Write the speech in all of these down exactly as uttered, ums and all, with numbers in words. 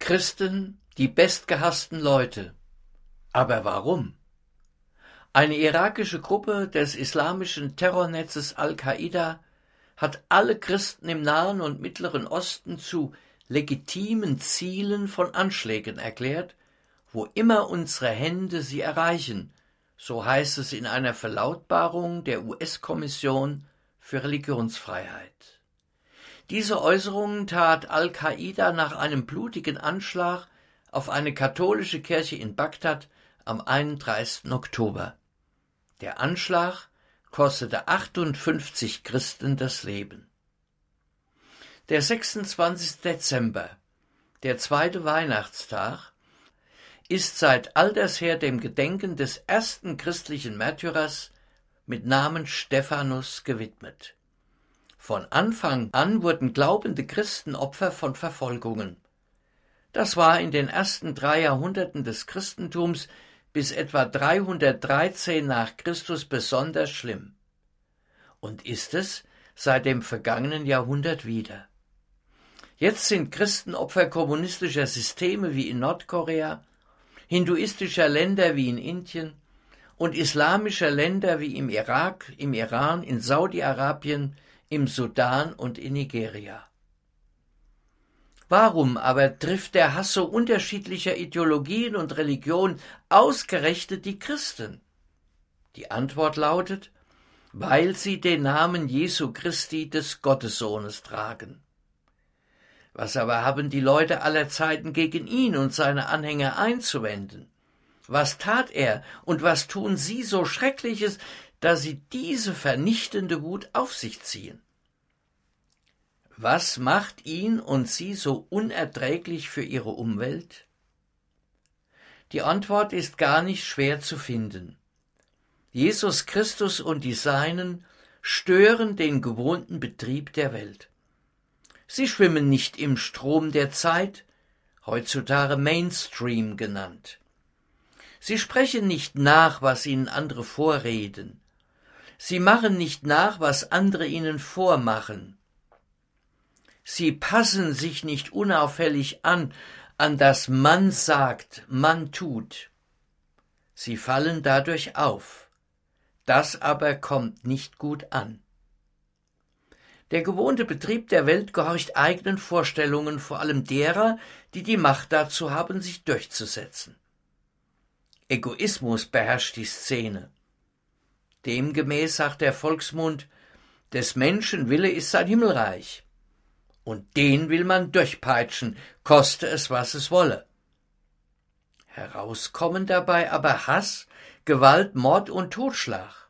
Christen, die bestgehassten Leute. Aber warum? Eine irakische Gruppe des islamischen Terrornetzes Al-Qaida hat alle Christen im Nahen und Mittleren Osten zu legitimen Zielen von Anschlägen erklärt, wo immer unsere Hände sie erreichen, so heißt es in einer Verlautbarung der U S-Kommission für Religionsfreiheit. Diese Äußerungen tat Al-Qaida nach einem blutigen Anschlag auf eine katholische Kirche in Bagdad am einunddreißigsten Oktober. Der Anschlag kostete achtundfünfzig Christen das Leben. Der sechsundzwanzigste Dezember, der zweite Weihnachtstag, ist seit alters her dem Gedenken des ersten christlichen Märtyrers mit Namen Stephanus gewidmet. Von Anfang an wurden glaubende Christen Opfer von Verfolgungen. Das war in den ersten drei Jahrhunderten des Christentums bis etwa dreihundertdreizehn nach Christus besonders schlimm. Und ist es seit dem vergangenen Jahrhundert wieder. Jetzt sind Christen Opfer kommunistischer Systeme wie in Nordkorea, hinduistischer Länder wie in Indien und islamischer Länder wie im Irak, im Iran, in Saudi-Arabien, im Sudan und in Nigeria. Warum aber trifft der Hass so unterschiedlicher Ideologien und Religionen ausgerechnet die Christen? Die Antwort lautet, weil sie den Namen Jesu Christi des Gottessohnes tragen. Was aber haben die Leute aller Zeiten gegen ihn und seine Anhänger einzuwenden? Was tat er und was tun sie so Schreckliches, dass sie diese vernichtende Wut auf sich ziehen? Was macht ihn und sie so unerträglich für ihre Umwelt? Die Antwort ist gar nicht schwer zu finden. Jesus Christus und die Seinen stören den gewohnten Betrieb der Welt. Sie schwimmen nicht im Strom der Zeit, heutzutage Mainstream genannt. Sie sprechen nicht nach, was ihnen andere vorreden. Sie machen nicht nach, was andere ihnen vormachen. Sie passen sich nicht unauffällig an, an das man sagt, man tut. Sie fallen dadurch auf. Das aber kommt nicht gut an. Der gewohnte Betrieb der Welt gehorcht eigenen Vorstellungen, vor allem derer, die die Macht dazu haben, sich durchzusetzen. Egoismus beherrscht die Szene. Demgemäß sagt der Volksmund, des Menschen Wille ist sein Himmelreich. Und den will man durchpeitschen, koste es, was es wolle. Herauskommen dabei aber Hass, Gewalt, Mord und Totschlag.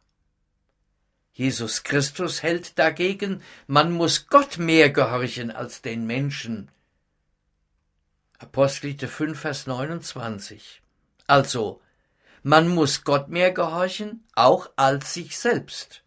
Jesus Christus hält dagegen, man muss Gott mehr gehorchen als den Menschen. Apostelgeschichte fünf, Vers neunundzwanzig. Also, man muss Gott mehr gehorchen, auch als sich selbst.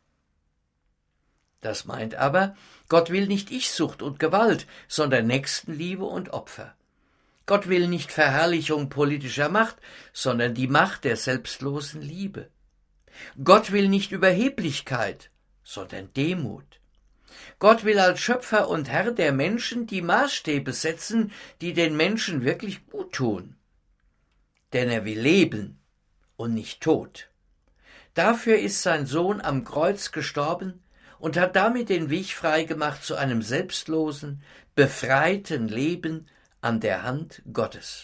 Das meint aber, Gott will nicht Ich-Sucht und Gewalt, sondern Nächstenliebe und Opfer. Gott will nicht Verherrlichung politischer Macht, sondern die Macht der selbstlosen Liebe. Gott will nicht Überheblichkeit, sondern Demut. Gott will als Schöpfer und Herr der Menschen die Maßstäbe setzen, die den Menschen wirklich gut tun. Denn er will Leben und nicht Tod. Dafür ist sein Sohn am Kreuz gestorben und hat damit den Weg freigemacht zu einem selbstlosen, befreiten Leben an der Hand Gottes.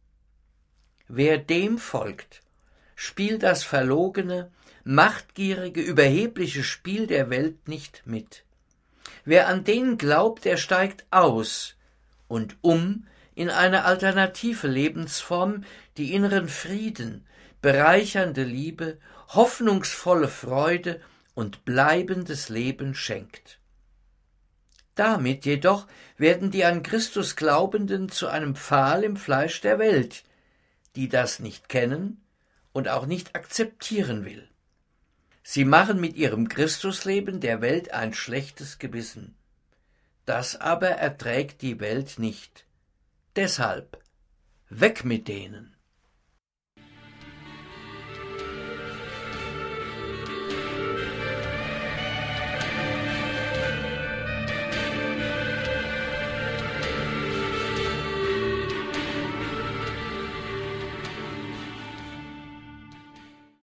Wer dem folgt, spielt das verlogene, machtgierige, überhebliche Spiel der Welt nicht mit. Wer an den glaubt, der steigt aus und um in eine alternative Lebensform, die inneren Frieden, bereichernde Liebe, hoffnungsvolle Freude und bleibendes Leben schenkt. Damit jedoch werden die an Christus Glaubenden zu einem Pfahl im Fleisch der Welt, die das nicht kennen und auch nicht akzeptieren will. Sie machen mit ihrem Christusleben der Welt ein schlechtes Gewissen. Das aber erträgt die Welt nicht. Deshalb weg mit denen.